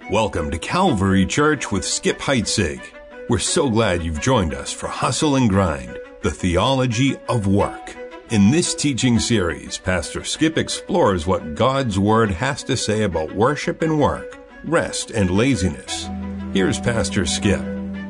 Welcome to Calvary Church with Skip Heitzig. We're so glad you've joined us for Hustle and Grind, the theology of work. In this teaching series, Pastor Skip explores what God's Word has to say about worship and work, rest and laziness. Here's Pastor Skip.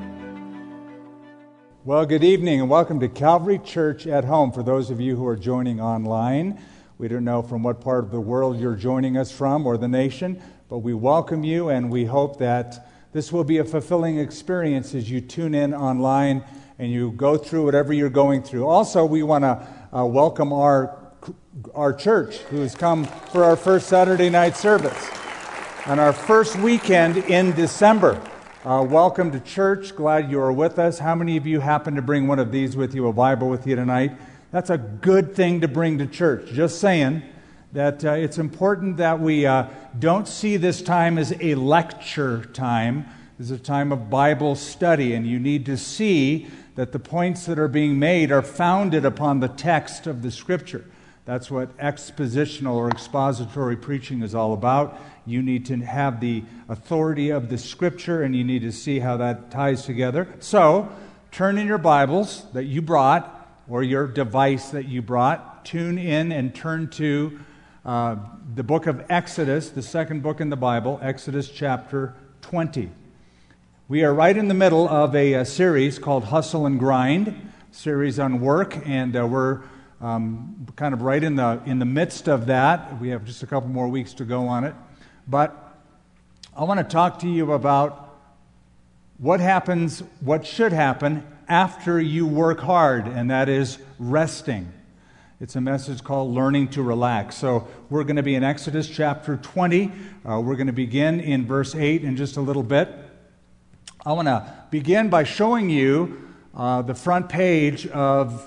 Well, good evening and welcome to Calvary Church at Home. For those of you who are joining online, we don't know from what part of the world you're joining us from or the nation, but we welcome you and we hope that this will be a fulfilling experience as you tune in online and you go through whatever you're going through. Also, we want to welcome our church who's come for our first Saturday night service and our first weekend in December. Welcome to church. Glad you are with us. How many of you happen to bring one of these with you, a Bible with you tonight? That's a good thing to bring to church. Just saying that it's important that we don't see this time as a lecture time. This is a time of Bible study, and you need to see that the points that are being made are founded upon the text of the Scripture. That's what expositional or expository preaching is all about. You need to have the authority of the Scripture, and you need to see how that ties together. So, turn in your Bibles that you brought, or your device that you brought, tune in and turn to the book of Exodus, the second book in the Bible, Exodus chapter 20. We are right in the middle of a series called Hustle and Grind, series on work, and we're kind of right in the midst of that. We have just a couple more weeks to go on it. But I want to talk to you about what happens, what should happen after you work hard, and that is resting. It's a message called Learning to Relax. So we're going to be in Exodus chapter 20. We're going to begin in verse 8 in just a little bit. I want to begin by showing you the front page of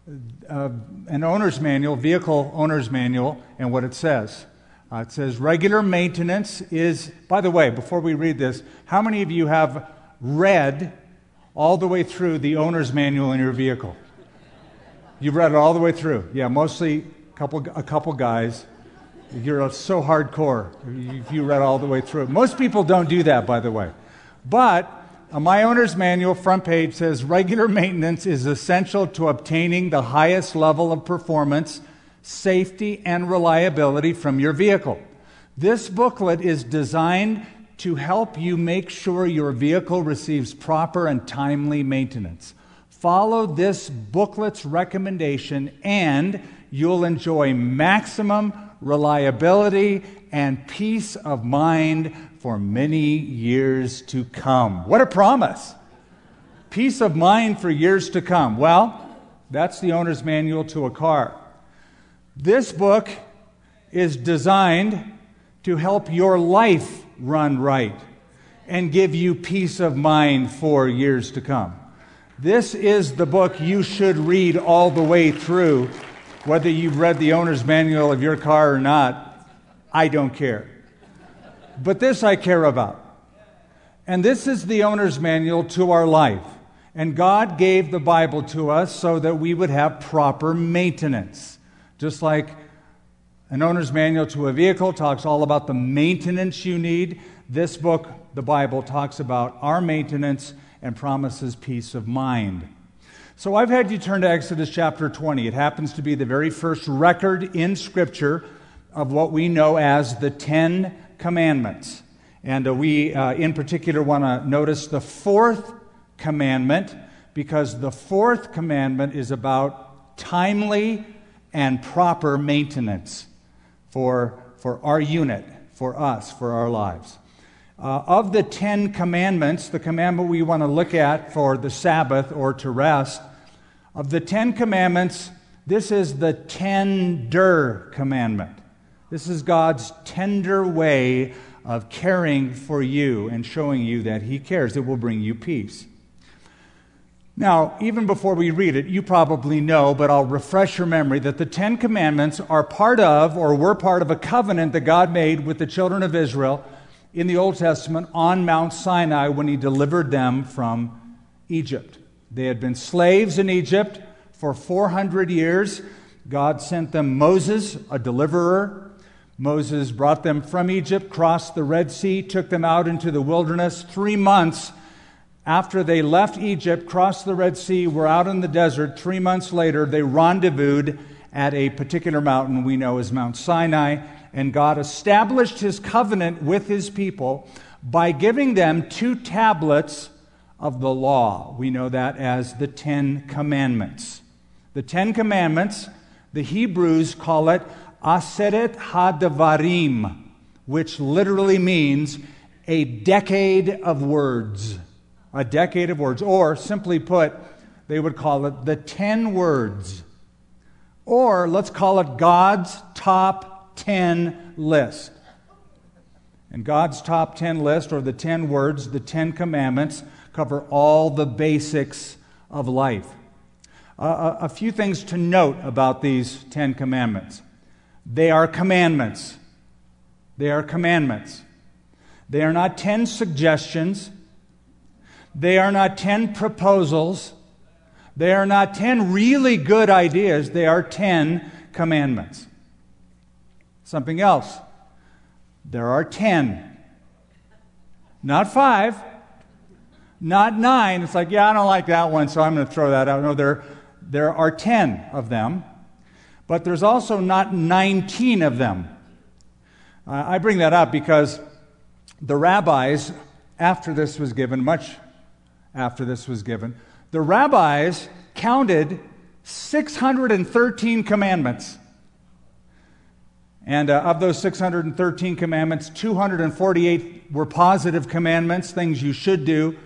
an owner's manual, vehicle owner's manual, and what it says. It says regular maintenance is, by the way, before we read this, how many of you have read all the way through the owner's manual in your vehicle? You've read it all the way through. Yeah, mostly a couple guys. You're so hardcore if you read all the way through. Most people don't do that, by the way. But my owner's manual front page says regular maintenance is essential to obtaining the highest level of performance, safety, and reliability from your vehicle. This booklet is designed to help you make sure your vehicle receives proper and timely maintenance. Follow this booklet's recommendation and you'll enjoy maximum reliability and peace of mind for many years to come. What a promise! Peace of mind for years to come. Well, that's the owner's manual to a car. This book is designed to help your life run right and give you peace of mind for years to come. This is the book you should read all the way through. Whether you've read the owner's manual of your car or not, I don't care. But this I care about. And this is the owner's manual to our life. And God gave the Bible to us so that we would have proper maintenance. Just like an owner's manual to a vehicle talks all about the maintenance you need, this book, the Bible, talks about our maintenance and promises peace of mind. So I've had you turn to Exodus chapter 20. It happens to be the very first record in Scripture of what we know as the Ten Commandments. And we, in particular, want to notice the fourth commandment, because the fourth commandment is about timely and proper maintenance for our unit, for us, for our lives. Of the Ten Commandments, the commandment we want to look at for the Sabbath or to rest, of the Ten Commandments, this is the tender commandment. This is God's tender way of caring for you and showing you that He cares. It will bring you peace. Now, even before we read it, you probably know, but I'll refresh your memory, that the Ten Commandments are part of, or were part of, a covenant that God made with the children of Israel in the Old Testament on Mount Sinai when He delivered them from Egypt. They had been slaves in Egypt for 400 years. God sent them Moses, a deliverer. Moses brought them from Egypt, crossed the Red Sea, took them out into the wilderness. 3 months after they left Egypt, crossed the Red Sea, were out in the desert. 3 months later, they rendezvoused at a particular mountain we know as Mount Sinai, and God established his covenant with his people by giving them 2 tablets of the law. We know that as the 10 Commandments. The 10 Commandments, the Hebrews call it Aseret HaDevarim, which literally means a decade of words. A decade of words. Or, simply put, they would call it the 10 words. Or, let's call it God's top 10 list. And God's top 10 list, or the 10 words, the 10 Commandments, cover all the basics of life. A few things to note about these 10 Commandments. They are commandments. They are commandments. They are not 10 suggestions. They are not 10 proposals. They are not 10 really good ideas. They are 10 commandments. Something else. There are 10. Not 5. Not 9. It's like, yeah, I don't like that one, so I'm going to throw that out. No, there are 10 of them. But there's also not 19 of them. I bring that up because the rabbis, after this was given, much after this was given, the rabbis counted 613 commandments. And of those 613 commandments, 248 were positive commandments, things you should do.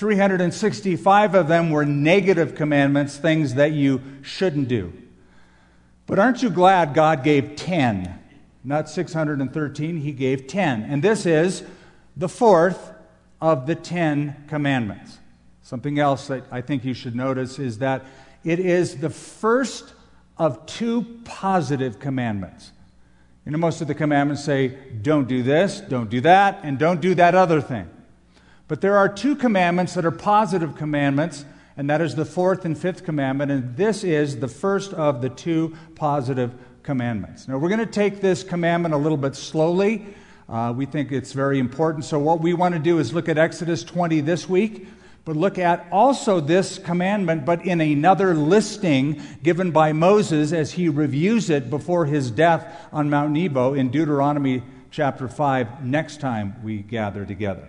365 of them were negative commandments, things that you shouldn't do. But aren't you glad God gave 10? Not 613, he gave 10. And this is the 4th of the 10 commandments. Something else that I think you should notice is that it is the first of 2 positive commandments. You know, most of the commandments say, don't do this, don't do that, and don't do that other thing. But there are 2 commandments that are positive commandments, and that is the 4th and 5th commandment, and this is the first of the 2 positive commandments. Now, we're going to take this commandment a little bit slowly. We think it's very important. So what we want to do is look at Exodus 20 this week, but look at also this commandment, but in another listing given by Moses as he reviews it before his death on Mount Nebo in Deuteronomy chapter 5 next time we gather together.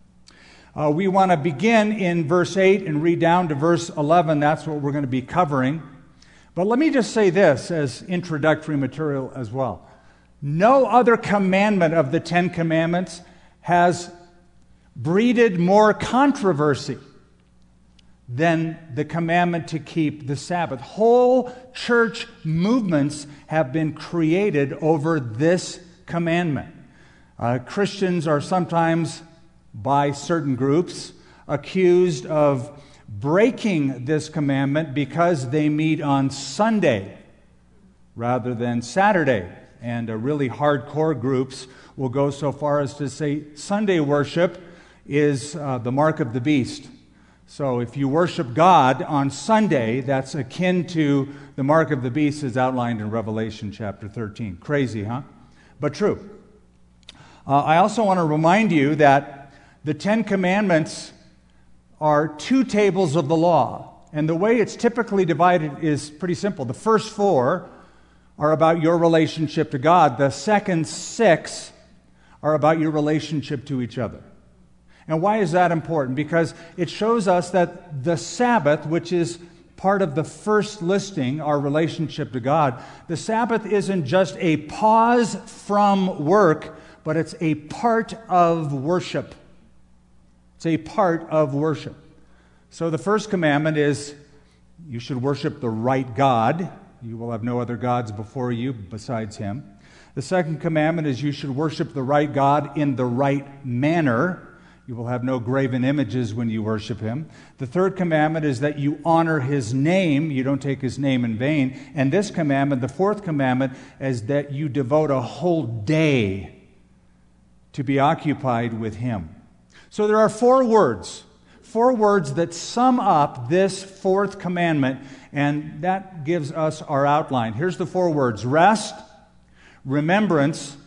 We want to begin in verse 8 and read down to verse 11. That's what we're going to be covering. But let me just say this as introductory material as well. No other commandment of the 10 Commandments has breeded more controversy than the commandment to keep the Sabbath. Whole church movements have been created over this commandment. Christians are sometimes, by certain groups, accused of breaking this commandment because they meet on Sunday rather than Saturday. And really hardcore groups will go so far as to say Sunday worship is the mark of the beast. So if you worship God on Sunday, that's akin to the mark of the beast as outlined in Revelation chapter 13. Crazy, huh? But true. I also want to remind you that the 10 Commandments are 2 tables of the law. And the way it's typically divided is pretty simple. The first 4 are about your relationship to God. The second 6 are about your relationship to each other. And why is that important? Because it shows us that the Sabbath, which is part of the first listing, our relationship to God, the Sabbath isn't just a pause from work, but it's a part of worship. It's a part of worship. So the first commandment is you should worship the right God. You will have no other gods before you besides Him. The second commandment is you should worship the right God in the right manner. You will have no graven images when you worship Him. The third commandment is that you honor His name. You don't take His name in vain. And this commandment, the fourth commandment, is that you devote a whole day to be occupied with Him. So there are 4 words that sum up this fourth commandment, and that gives us our outline. Here's the 4 words: rest, remembrance,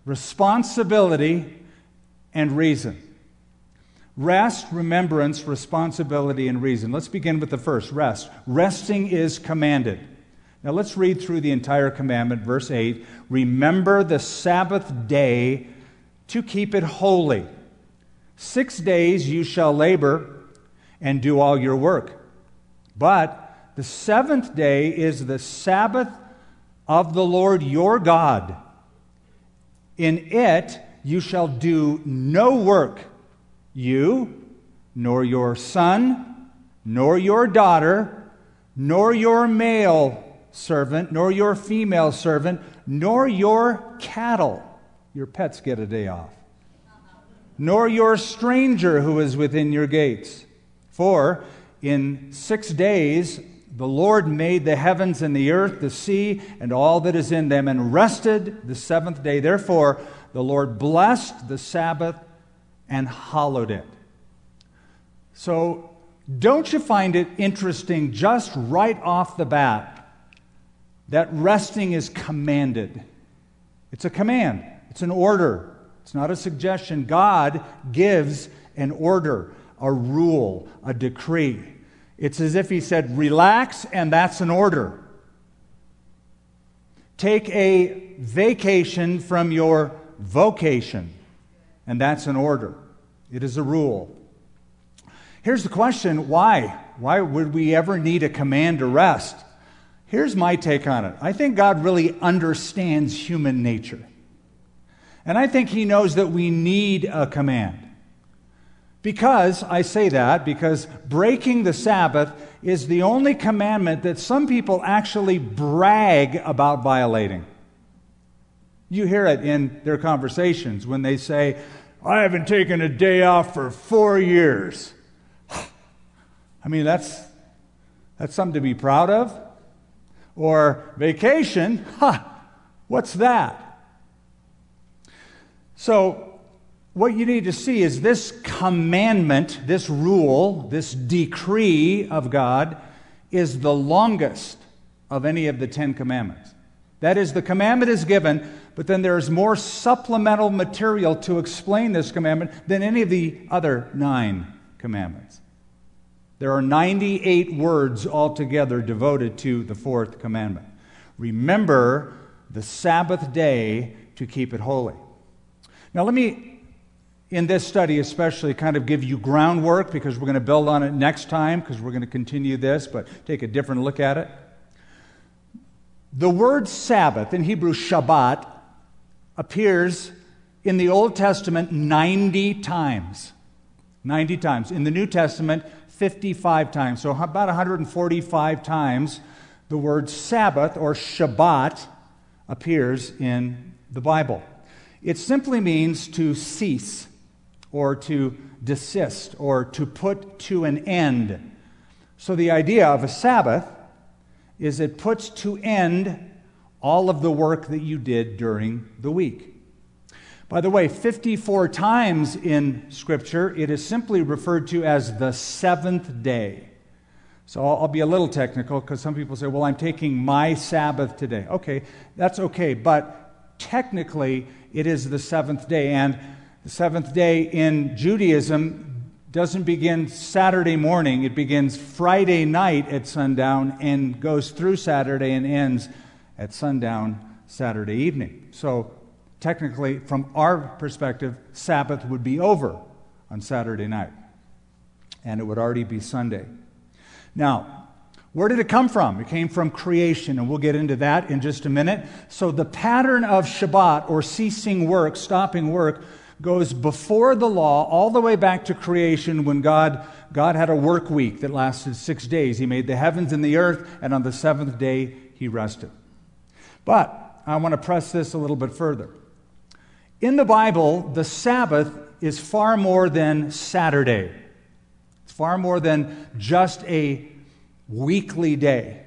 responsibility, and reason. Rest, remembrance, responsibility, and reason. Let's begin with the first, rest. Resting is commanded. Now let's read through the entire commandment, verse 8. Remember the Sabbath day to keep it holy. 6 days you shall labor and do all your work. But the seventh day is the Sabbath of the Lord your God. In it you shall do no work, you, nor your son, nor your daughter, nor your male servant, nor your female servant, nor your cattle. Your pets get a day off. Nor your stranger who is within your gates. For in 6 days the Lord made the heavens and the earth, the sea, and all that is in them, and rested the seventh day. Therefore the Lord blessed the Sabbath and hallowed it. So don't you find it interesting just right off the bat that resting is commanded? It's a command. It's an order. It's not a suggestion. God gives an order, a rule, a decree. It's as if He said, relax, and that's an order. Take a vacation from your vocation, and that's an order. It is a rule. Here's the question, why? Why would we ever need a command to rest? Here's my take on it. I think God really understands human nature. And I think He knows that we need a command. Because, I say that, because breaking the Sabbath is the only commandment that some people actually brag about violating. You hear it in their conversations when they say, I haven't taken a day off for 4 years. I mean, that's something to be proud of. Or vacation, what's that? So, what you need to see is this commandment, this rule, this decree of God is the longest of any of the 10 commandments. That is, the commandment is given, but then there's more supplemental material to explain this commandment than any of the other 9 commandments. There are 98 words altogether devoted to the 4th commandment. Remember the Sabbath day to keep it holy. Now let me, in this study especially, kind of give you groundwork, because we're going to build on it next time, because we're going to continue this, but take a different look at it. The word Sabbath, in Hebrew Shabbat, appears in the Old Testament 90 times. 90 times. In the New Testament, 55 times. So about 145 times the word Sabbath or Shabbat appears in the Bible. It simply means to cease or to desist or to put to an end. So the idea of a Sabbath is it puts to end all of the work that you did during the week. By the way, 54 times in Scripture, it is simply referred to as the seventh day. So I'll be a little technical, because some people say, well, I'm taking my Sabbath today. Okay, that's okay, but technically it is the seventh day, and the seventh day in Judaism doesn't begin Saturday morning. It begins Friday night at sundown and goes through Saturday and ends at sundown Saturday evening. So technically, from our perspective, Sabbath would be over on Saturday night, and it would already be Sunday. Now, where did it come from? It came from creation, and we'll get into that in just a minute. So the pattern of Shabbat, or ceasing work, stopping work, goes before the law all the way back to creation, when God had a work week that lasted 6 days. He made the heavens and the earth, and on the seventh day He rested. But I want to press this a little bit further. In the Bible, the Sabbath is far more than Saturday. It's far more than just a weekly day.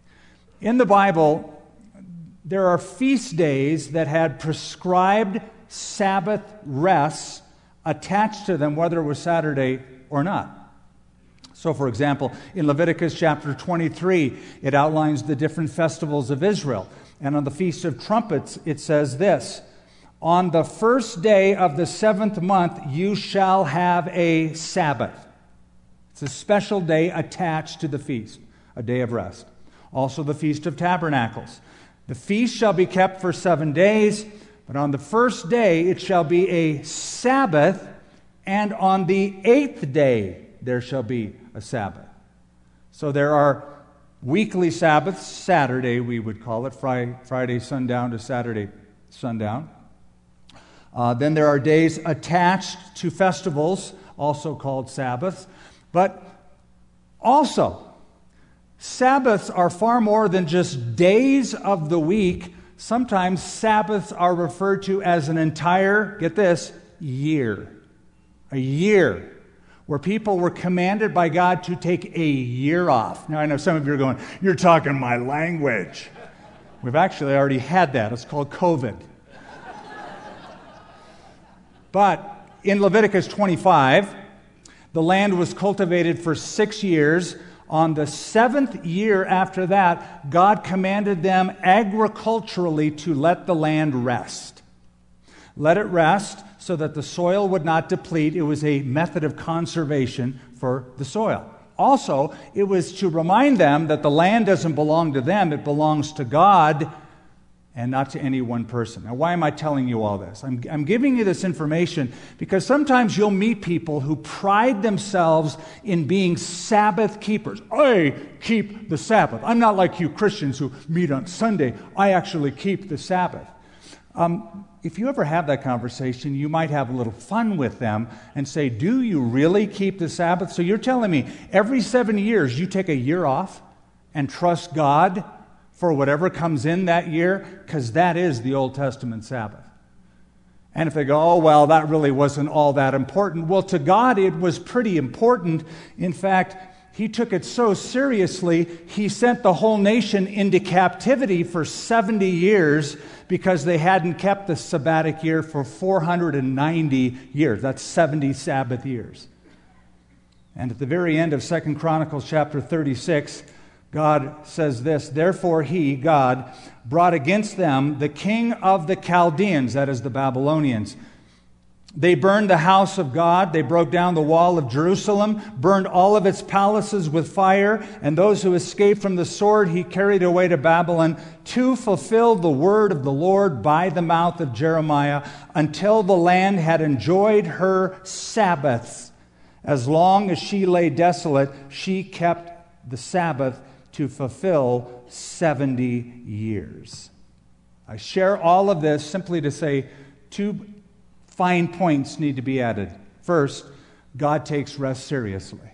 In the Bible, there are feast days that had prescribed Sabbath rests attached to them, whether it was Saturday or not. So, for example, in Leviticus chapter 23, it outlines the different festivals of Israel. And on the Feast of Trumpets, it says this: On the first day of the 7th month, you shall have a Sabbath. It's a special day attached to the feast, a day of rest. Also the Feast of Tabernacles. The feast shall be kept for 7 days, but on the first day it shall be a Sabbath, and on the 8th day there shall be a Sabbath. So there are weekly Sabbaths, Saturday we would call it, Friday sundown to Saturday sundown. Then there are days attached to festivals, also called Sabbaths. But also, Sabbaths are far more than just days of the week. Sometimes Sabbaths are referred to as an entire, get this, year. A year where people were commanded by God to take a year off. Now, I know some of you are going, you're talking my language. We've actually already had that. It's called COVID. But in Leviticus 25, the land was cultivated for 6 years. On the 7th year after that, God commanded them agriculturally to let the land rest. Let it rest so that the soil would not deplete. It was a method of conservation for the soil. Also, it was to remind them that the land doesn't belong to them, it belongs to God and not to any one person. Now, why am I telling you all this? I'm giving you this information because sometimes you'll meet people who pride themselves in being Sabbath keepers. I keep the Sabbath. I'm not like you Christians who meet on Sunday. I actually keep the Sabbath. If you ever have that conversation, you might have a little fun with them and say, do you really keep the Sabbath? So you're telling me every 7 years you take a year off and trust God for whatever comes in that year? Because that is the Old Testament Sabbath. And if they go, oh, well, that really wasn't all that important. Well, to God it was pretty important. In fact, He took it so seriously, He sent the whole nation into captivity for 70 years because they hadn't kept the sabbatic year for 490 years. That's 70 Sabbath years. And at the very end of 2 Chronicles chapter 36, God says this, therefore He, God, brought against them the king of the Chaldeans, that is the Babylonians. They burned the house of God. They broke down the wall of Jerusalem, burned all of its palaces with fire, and those who escaped from the sword He carried away to Babylon to fulfill the word of the Lord by the mouth of Jeremiah until the land had enjoyed her Sabbaths. As long as she lay desolate, she kept the Sabbath to fulfill 70 years. I share all of this simply to say 2 fine points need to be added. First, God takes rest seriously.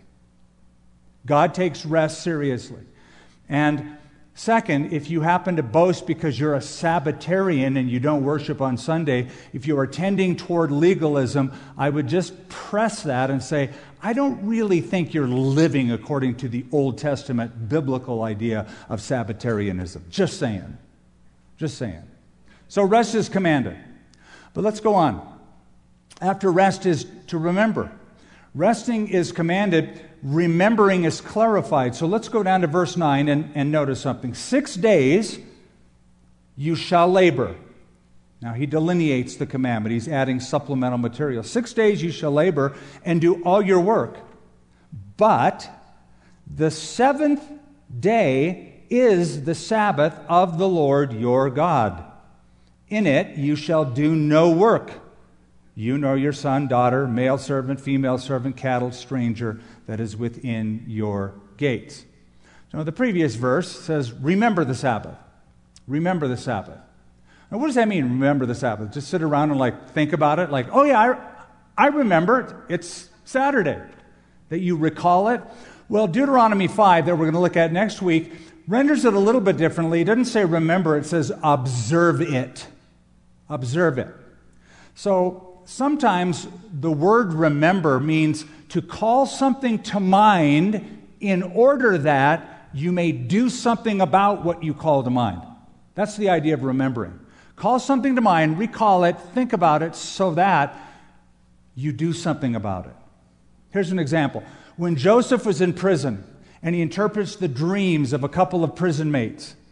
God takes rest seriously. And second, if you happen to boast because you're a Sabbatarian and you don't worship on Sunday, if you are tending toward legalism, I would just press that and say, I don't really think you're living according to the Old Testament biblical idea of Sabbatarianism. Just saying. Just saying. So rest is commanded. But let's go on. After rest is to remember. Resting is commanded. Remembering is clarified. So let's go down to verse 9 and notice something. 6 days you shall labor. Now he delineates the commandment. He's adding supplemental material. 6 days you shall labor and do all your work. But the 7th day is the Sabbath of the Lord your God. In it you shall do no work. You nor your son, daughter, male servant, female servant, cattle, stranger that is within your gates. So the previous verse says, remember the Sabbath. Remember the Sabbath. Now what does that mean, remember the Sabbath? Just sit around and think about it? Oh yeah, I remember it's Saturday. That you recall it? Well, Deuteronomy 5 that we're going to look at next week renders it a little bit differently. It doesn't say remember, it says observe it. Observe it. So sometimes the word remember means to call something to mind in order that you may do something about what you call to mind. That's the idea of remembering. Call something to mind, recall it, think about it so that you do something about it. Here's an example. When Joseph was in prison and he interprets the dreams of a couple of prison mates,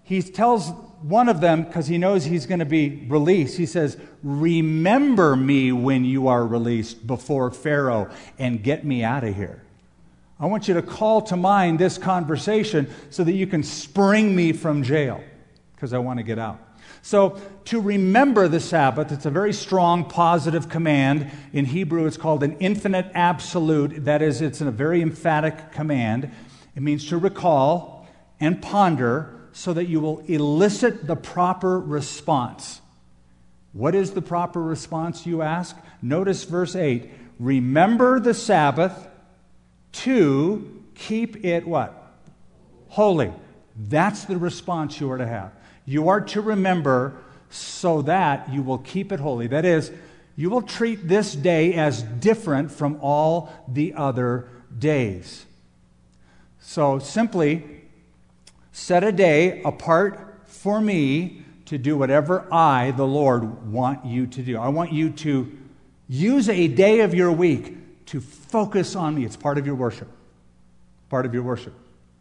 he tells one of them, because he knows he's going to be released, he says, remember me when you are released before Pharaoh and get me out of here. I want you to call to mind this conversation so that you can spring me from jail, because I want to get out. So to remember the Sabbath, it's a very strong positive command. In Hebrew, it's called an infinite absolute. That is, it's a very emphatic command. It means to recall and ponder so that you will elicit the proper response. What is the proper response, you ask? Notice verse 8. Remember the Sabbath to keep it what? Holy. That's the response you are to have. You are to remember so that you will keep it holy. That is, you will treat this day as different from all the other days. So simply set a day apart for me to do whatever I, the Lord, want you to do. I want you to use a day of your week to focus on me. It's part of your worship. Part of your worship.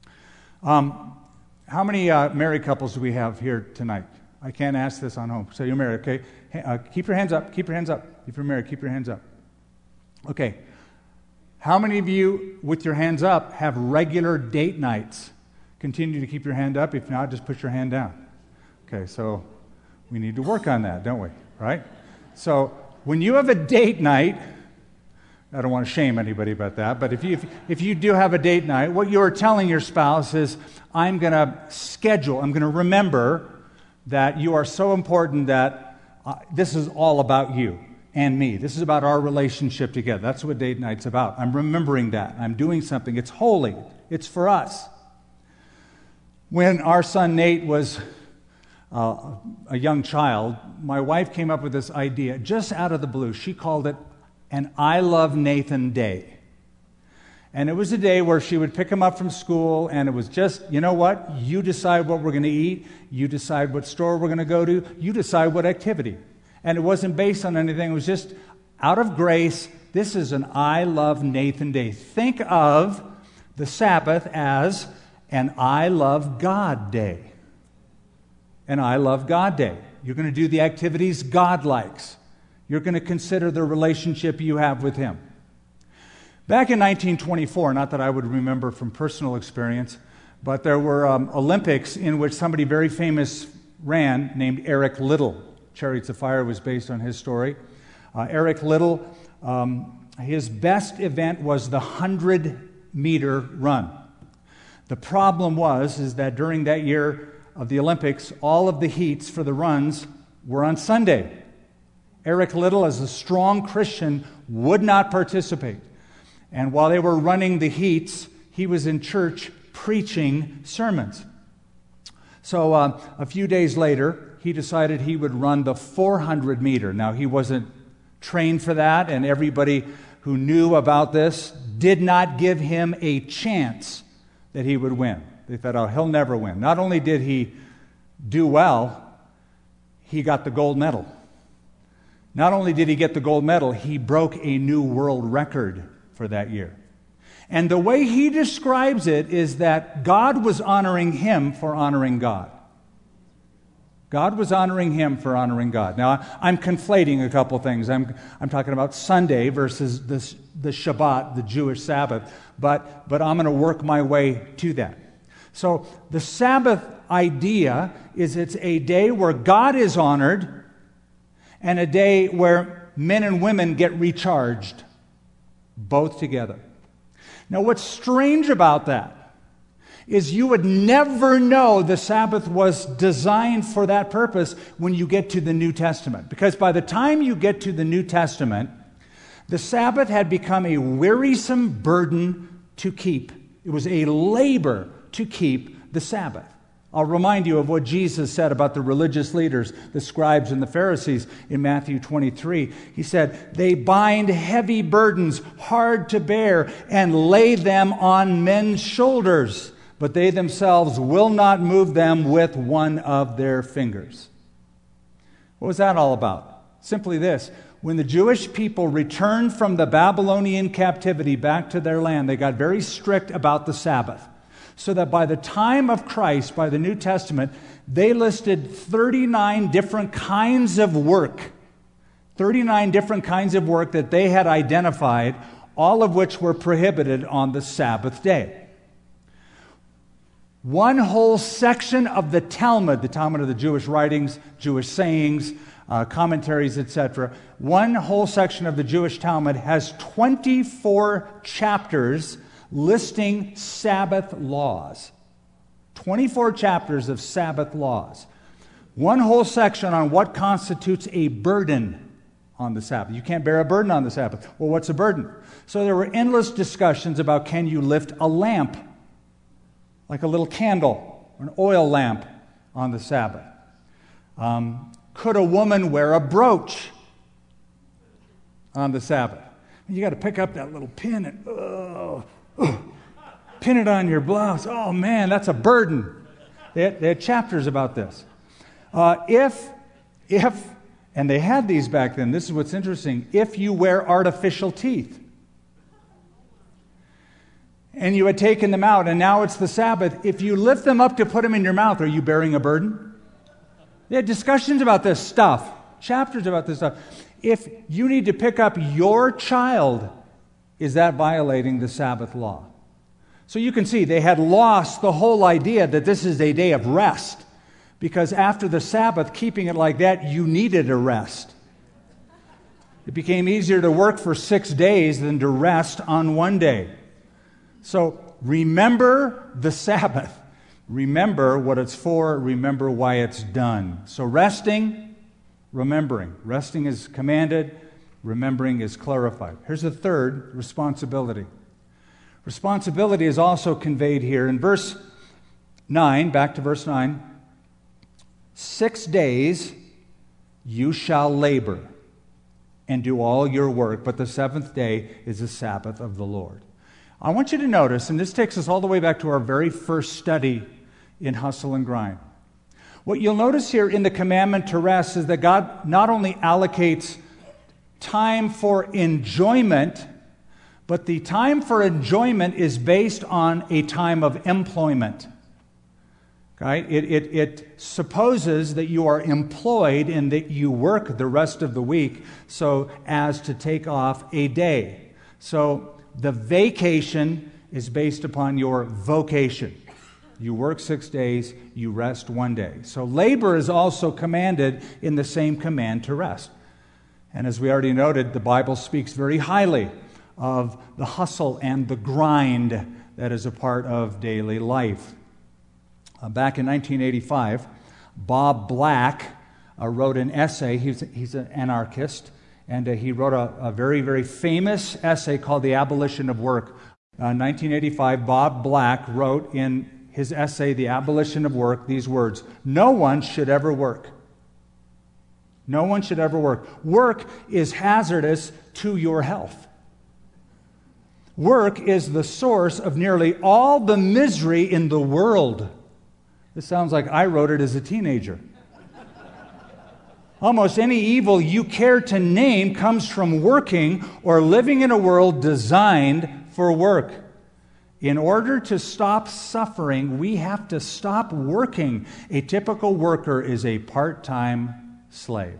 How many married couples do we have here tonight? I can't ask this on home. So you're married, okay? Keep your hands up. Keep your hands up. If you're married, keep your hands up. Okay. How many of you, with your hands up, have regular date nights? Continue to keep your hand up. If not, just put your hand down. Okay, so we need to work on that, don't we? Right? So when you have a date night, I don't want to shame anybody about that, but if you do have a date night, what you're telling your spouse is, I'm going to schedule, I'm going to remember that you are so important that this is all about you and me. This is about our relationship together. That's what date night's about. I'm remembering that. I'm doing something. It's holy. It's for us. When our son Nate was a young child, my wife came up with this idea just out of the blue. She called it an I Love Nathan Day. And it was a day where she would pick him up from school, and it was just, you know what? You decide what we're going to eat. You decide what store we're going to go to. You decide what activity. And it wasn't based on anything. It was just out of grace. This is an I Love Nathan Day. Think of the Sabbath as an I Love God Day. An I Love God Day. You're going to do the activities God likes. You're going to consider the relationship you have with Him. Back in 1924, not that I would remember from personal experience, but there were Olympics in which somebody very famous ran named Eric Liddell. Chariots of Fire was based on his story. Eric Liddell, his best event was the 100-meter run. The problem is that during that year of the Olympics, all of the heats for the runs were on Sunday. Eric Liddell, as a strong Christian, would not participate. And while they were running the heats, he was in church preaching sermons. So a few days later, he decided he would run the 400-meter. Now, he wasn't trained for that, and everybody who knew about this did not give him a chance that he would win. They thought, oh, he'll never win. Not only did he do well, he got the gold medal. Not only did he get the gold medal, he broke a new world record for that year. And the way he describes it is that God was honoring him for honoring God. God was honoring him for honoring God. Now, I'm conflating a couple things. I'm talking about Sunday versus the Shabbat, the Jewish Sabbath, but I'm going to work my way to that. So the Sabbath idea is it's a day where God is honored and a day where men and women get recharged, both together. Now, what's strange about that is you would never know the Sabbath was designed for that purpose when you get to the New Testament. Because by the time you get to the New Testament, the Sabbath had become a wearisome burden to keep. It was a labor to keep the Sabbath. I'll remind you of what Jesus said about the religious leaders, the scribes and the Pharisees in Matthew 23. He said, they bind heavy burdens hard to bear and lay them on men's shoulders, but they themselves will not move them with one of their fingers. What was that all about? Simply this. When the Jewish people returned from the Babylonian captivity back to their land, they got very strict about the Sabbath. So that by the time of Christ, by the New Testament, they listed 39 different kinds of work. 39 different kinds of work that they had identified, all of which were prohibited on the Sabbath day. One whole section of the Talmud of the Jewish writings, Jewish sayings, commentaries, etc. One whole section of the Jewish Talmud has 24 chapters listing Sabbath laws. 24 chapters of Sabbath laws. One whole section on what constitutes a burden on the Sabbath. You can't bear a burden on the Sabbath. Well, what's a burden? So there were endless discussions about, can you lift a lamp, like a little candle, or an oil lamp on the Sabbath? Could a woman wear a brooch on the Sabbath? You got to pick up that little pin and pin it on your blouse. Oh man, that's a burden. They had chapters about this. And they had these back then. This is what's interesting. If you wear artificial teeth, and you had taken them out, and now it's the Sabbath, if you lift them up to put them in your mouth, are you bearing a burden? They had discussions about this stuff, chapters about this stuff. If you need to pick up your child, is that violating the Sabbath law? So you can see they had lost the whole idea that this is a day of rest, because after the Sabbath, keeping it like that, you needed a rest. It became easier to work for 6 days than to rest on one day. So remember the Sabbath. Remember what it's for. Remember why it's done. So resting, remembering. Resting is commanded. Remembering is clarified. Here's the third, responsibility. Responsibility is also conveyed here in verse 9, back to verse 9. 6 days you shall labor and do all your work, but the seventh day is the Sabbath of the Lord. I want you to notice, and this takes us all the way back to our very first study in Hustle and Grind. What you'll notice here in the commandment to rest is that God not only allocates time for enjoyment, but the time for enjoyment is based on a time of employment. Okay? It supposes that you are employed and that you work the rest of the week so as to take off a day. So the vacation is based upon your vocation. You work 6 days, you rest 1 day. So labor is also commanded in the same command to rest. And as we already noted, the Bible speaks very highly of the hustle and the grind that is a part of daily life. Back in 1985, Bob Black wrote an essay. He's an anarchist, and he wrote a very, very famous essay called The Abolition of Work. In 1985, Bob Black wrote in his essay, The Abolition of Work, these words: "No one should ever work. No one should ever work. Work is hazardous to your health. Work is the source of nearly all the misery in the world." This sounds like I wrote it as a teenager. Almost any evil you care to name comes from working or living in a world designed for work. In order to stop suffering, we have to stop working. A typical worker is a part-time slave.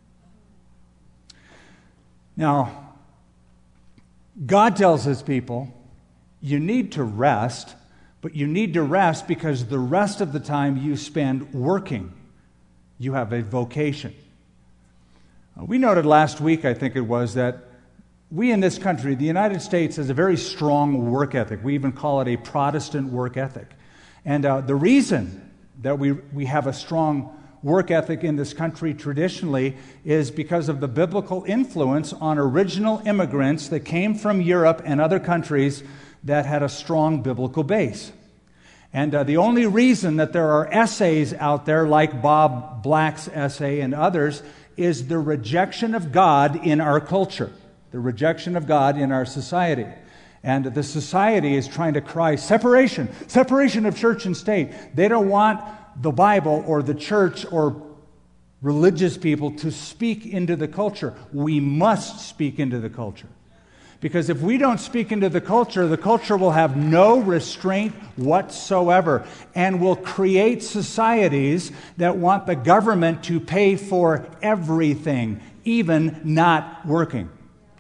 Now, God tells His people, you need to rest, but you need to rest because the rest of the time you spend working. You have a vocation. We noted last week, I think it was, that we in this country, the United States, has a very strong work ethic. We even call it a Protestant work ethic. And the reason that we have a strong work ethic in this country traditionally is because of the biblical influence on original immigrants that came from Europe and other countries that had a strong biblical base. And the only reason that there are essays out there like Bob Black's essay and others is the rejection of God in our culture, the rejection of God in our society. And the society is trying to cry separation of church and state. They don't want the Bible or the church or religious people to speak into the culture. We must speak into the culture. Because if we don't speak into the culture will have no restraint whatsoever and will create societies that want the government to pay for everything, even not working.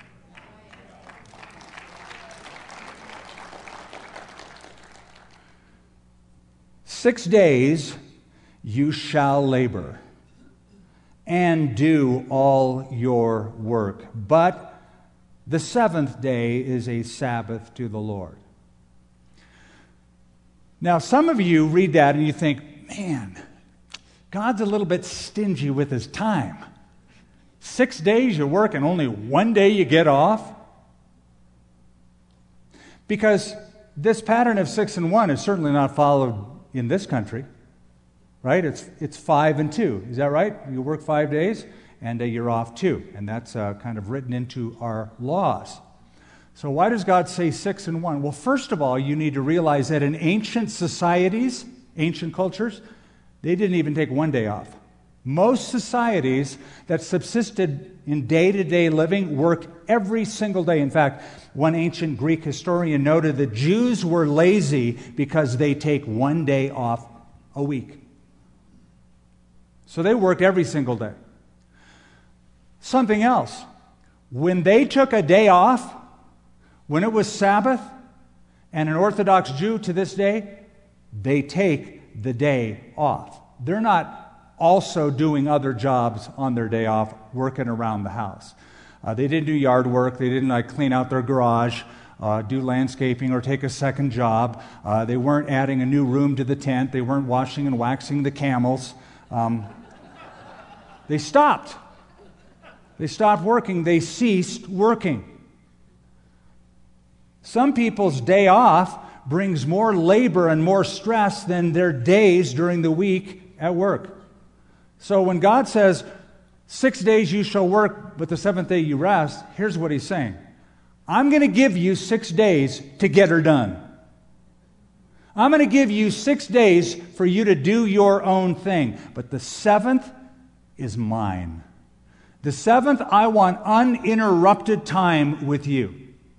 "6 days you shall labor and do all your work, but the seventh day is a Sabbath to the Lord." Now, some of you read that and you think, man, God's a little bit stingy with his time. 6 days you work and only 1 day you get off? Because this pattern of 6 and 1 is certainly not followed in this country, right? It's 5 and 2. Is that right? You work 5 days and you're off 2. And that's kind of written into our laws. So why does God say 6 and 1? Well, first of all, you need to realize that in ancient societies, ancient cultures, they didn't even take 1 day off. Most societies that subsisted in day-to-day living worked every single day. In fact, one ancient Greek historian noted that Jews were lazy because they take 1 day off a week. So they worked every single day. Something else. When they took a day off, when it was Sabbath, and an Orthodox Jew to this day, they take the day off. They're not also doing other jobs on their day off, working around the house. They didn't do yard work. They didn't clean out their garage, do landscaping, or take a second job. They weren't adding a new room to the tent. They weren't washing and waxing the camels. They stopped. They stopped working. They ceased working. Some people's day off brings more labor and more stress than their days during the week at work. So when God says, 6 days you shall work, but the seventh day you rest, here's what he's saying. I'm going to give you 6 days to get her done. I'm going to give you 6 days for you to do your own thing. But the seventh is mine. The seventh, I want uninterrupted time with you.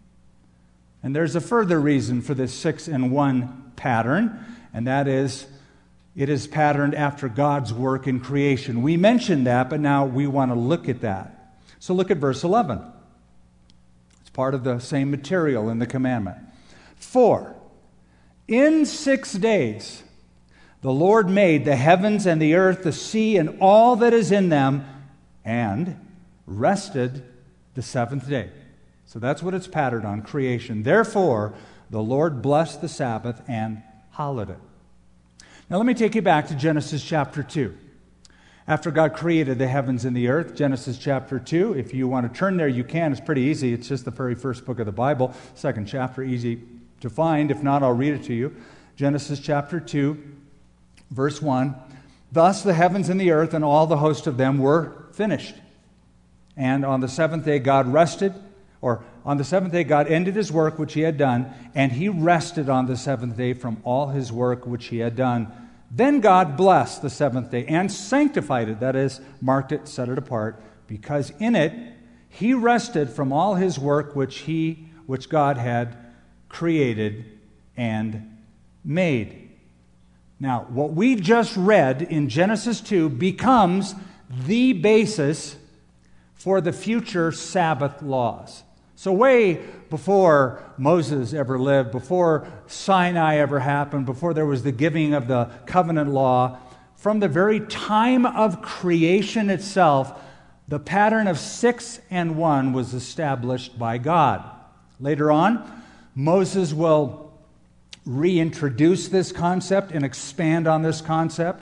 And there's a further reason for this 6 and 1 pattern, and that is, it is patterned after God's work in creation. We mentioned that, but now we want to look at that. So look at verse 11. It's part of the same material in the commandment. "For in 6 days the Lord made the heavens and the earth, the sea, and all that is in them, and rested the seventh day." So that's what it's patterned on, creation. "Therefore, the Lord blessed the Sabbath and hallowed it." Now let me take you back to Genesis chapter 2. After God created the heavens and the earth, Genesis chapter 2, if you want to turn there, you can. It's pretty easy. It's just the very first book of the Bible, second chapter, easy to find. If not, I'll read it to you. Genesis chapter 2, verse 1. "Thus the heavens and the earth and all the host of them were finished. And on the seventh day God rested, or on the seventh day God ended his work which he had done, and he rested on the seventh day from all his work which he had done. Then God blessed the seventh day and sanctified it," that is, marked it, set it apart, "because in it he rested from all his work which God had created and made." Now, what we just read in Genesis 2 becomes the basis for the future Sabbath laws. So way before Moses ever lived, before Sinai ever happened, before there was the giving of the covenant law, from the very time of creation itself, the pattern of 6 and 1 was established by God. Later on, Moses will reintroduce this concept and expand on this concept.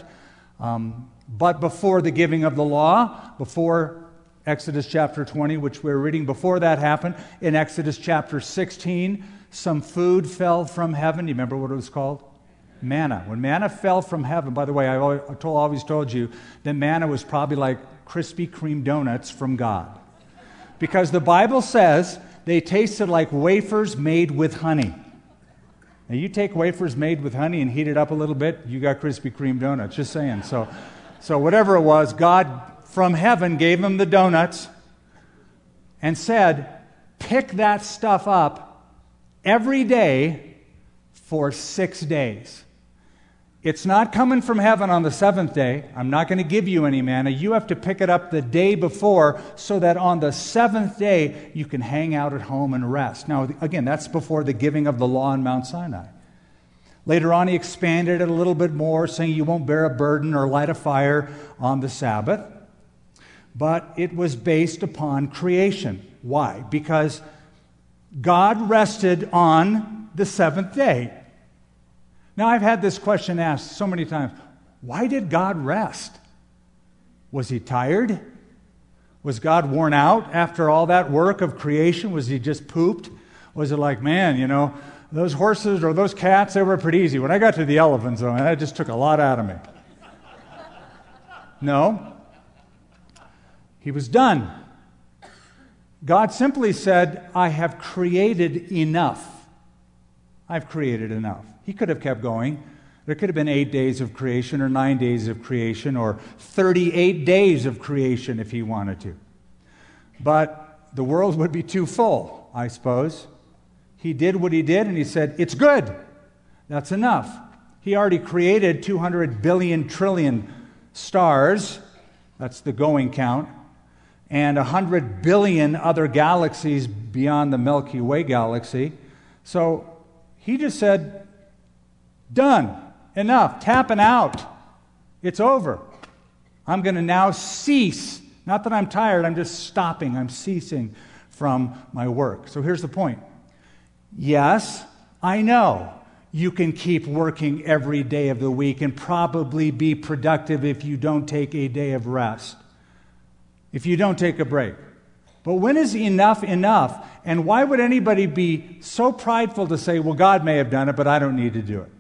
But before the giving of the law, before Exodus chapter 20, which we're reading, before that happened, in Exodus chapter 16, some food fell from heaven. You remember what it was called? Manna. When manna fell from heaven, by the way, I always told you that manna was probably like Krispy Kreme donuts from God. Because the Bible says they tasted like wafers made with honey. Now, you take wafers made with honey and heat it up a little bit, you got Krispy Kreme donuts, just saying. So whatever it was, God from heaven gave them the donuts and said, pick that stuff up every day for 6 days. It's not coming from heaven on the seventh day. I'm not going to give you any manna. You have to pick it up the day before so that on the seventh day you can hang out at home and rest. Now, again, that's before the giving of the law on Mount Sinai. Later on, he expanded it a little bit more, saying you won't bear a burden or light a fire on the Sabbath. But it was based upon creation. Why? Because God rested on the seventh day. Now, I've had this question asked so many times. Why did God rest? Was he tired? Was God worn out after all that work of creation? Was he just pooped? Was it like, man, those horses or those cats, they were pretty easy. When I got to the elephants, though, that just took a lot out of me. No. He was done. God simply said, I have created enough. I've created enough. He could have kept going. There could have been 8 days of creation or 9 days of creation or 38 days of creation if he wanted to. But the world would be too full, I suppose. He did what he did and he said, it's good. That's enough. He already created 200 billion trillion stars. That's the going count. And 100 billion other galaxies beyond the Milky Way galaxy. So he just said, done, enough, tapping out. It's over. I'm going to now cease. Not that I'm tired, I'm just stopping. I'm ceasing from my work. So here's the point. Yes, I know you can keep working every day of the week and probably be productive if you don't take a day of rest, if you don't take a break. But when is enough enough? And why would anybody be so prideful to say, well, God may have done it, but I don't need to do it?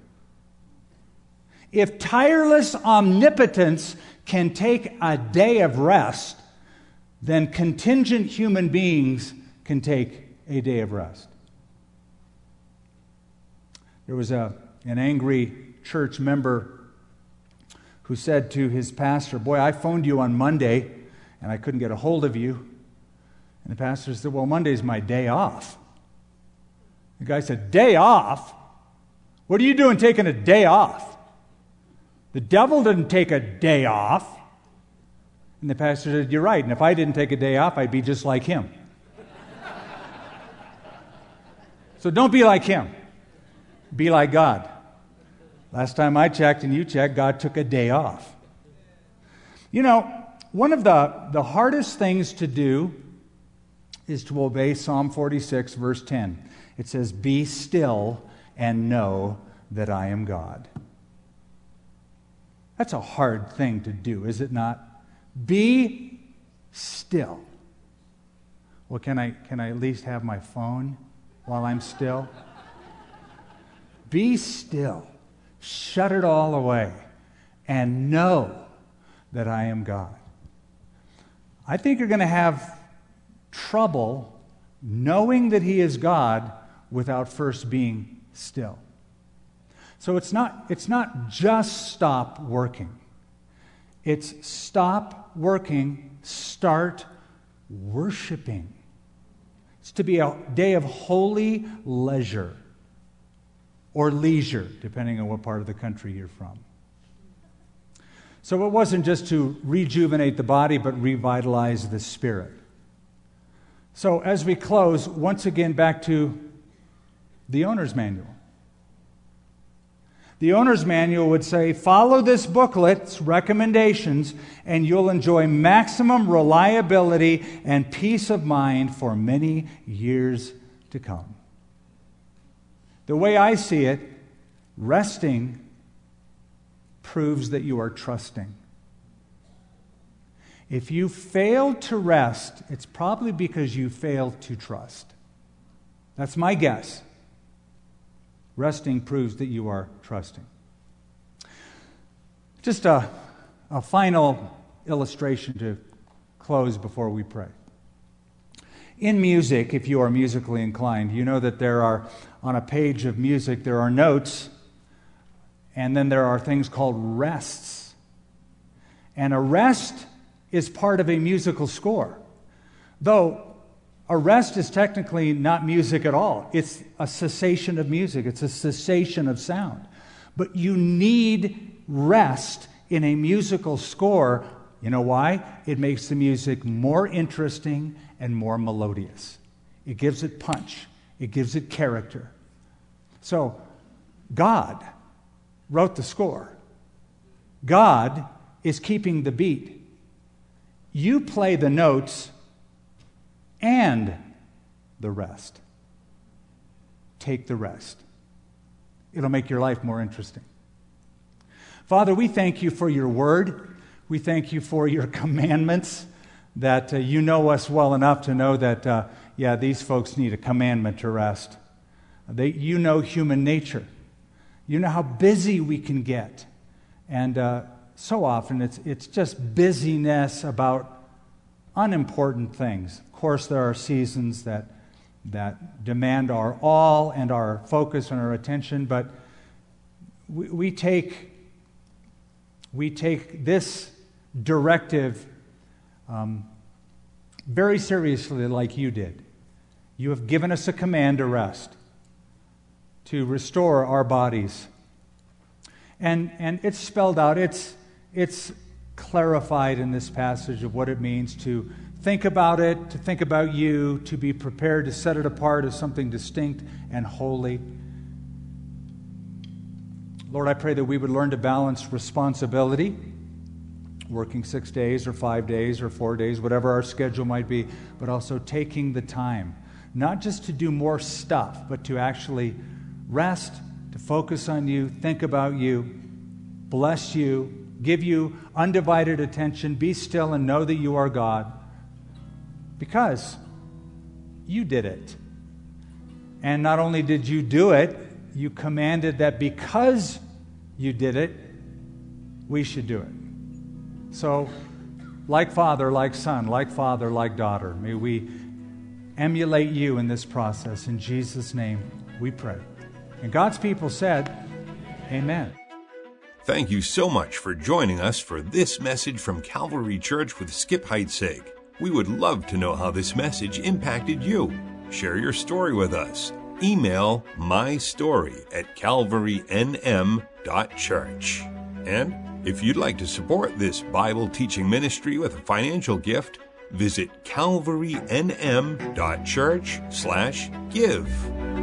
If tireless omnipotence can take a day of rest, then contingent human beings can take a day of rest. There was an angry church member who said to his pastor, boy, I phoned you on Monday and I couldn't get a hold of you. And the pastor said, well, Monday's my day off. The guy said, day off? What are you doing taking a day off? The devil didn't take a day off. And the pastor said, you're right. And if I didn't take a day off, I'd be just like him. So don't be like him. Be like God. Last time I checked and you checked, God took a day off. One of the hardest things to do is to obey Psalm 46, verse 10. It says, be still and know that I am God. That's a hard thing to do, is it not? Be still. Well, can I at least have my phone while I'm still? Be still. Shut it all away and know that I am God. I think you're going to have trouble knowing that He is God without first being still. So it's not just stop working. It's stop working, start worshiping. It's to be a day of holy leisure or leisure, depending on what part of the country you're from. So it wasn't just to rejuvenate the body, but revitalize the spirit. So as we close, once again back to the owner's manual. The owner's manual would say, follow this booklet's recommendations and you'll enjoy maximum reliability and peace of mind for many years to come. The way I see it, resting proves that you are trusting. If you fail to rest, it's probably because you failed to trust. That's my guess. Resting proves that you are trusting. Just a final illustration to close before we pray. In music, if you are musically inclined, you know that there are, on a page of music, there are notes, and then there are things called rests. And a rest is part of a musical score. Though A rest is technically not music at all. It's a cessation of music. It's a cessation of sound. But you need rest in a musical score. You know why? It makes the music more interesting and more melodious. It gives it punch. It gives it character. So, God wrote the score. God is keeping the beat. You play the notes and the rest. Take the rest. It'll make your life more interesting. Father, we thank you for your word. We thank you for your commandments, that you know us well enough to know that, these folks need a commandment to rest. You know human nature. You know how busy we can get. And so often it's just busyness about unimportant things. Of course, there are seasons that demand our all and our focus and our attention, but we take this directive very seriously, like you did. You have given us a command to rest, to restore our bodies. And it's spelled out, it's clarified in this passage of what it means to think about it, to think about you, to be prepared to set it apart as something distinct and holy. Lord, I pray that we would learn to balance responsibility, working 6 days or 5 days or 4 days, whatever our schedule might be, but also taking the time, not just to do more stuff, but to actually rest, to focus on you, think about you, bless you, give you undivided attention, be still and know that you are God, because you did it. And not only did you do it, you commanded that because you did it, we should do it. So, like Father, like Son, like Father, like daughter, may we emulate you in this process. In Jesus' name we pray. And God's people said, Amen. Thank you so much for joining us for this message from Calvary Church with Skip Heitzig. We would love to know how this message impacted you. Share your story with us. Email mystory@calvarynm.church. And if you'd like to support this Bible teaching ministry with a financial gift, visit calvarynm.church/give.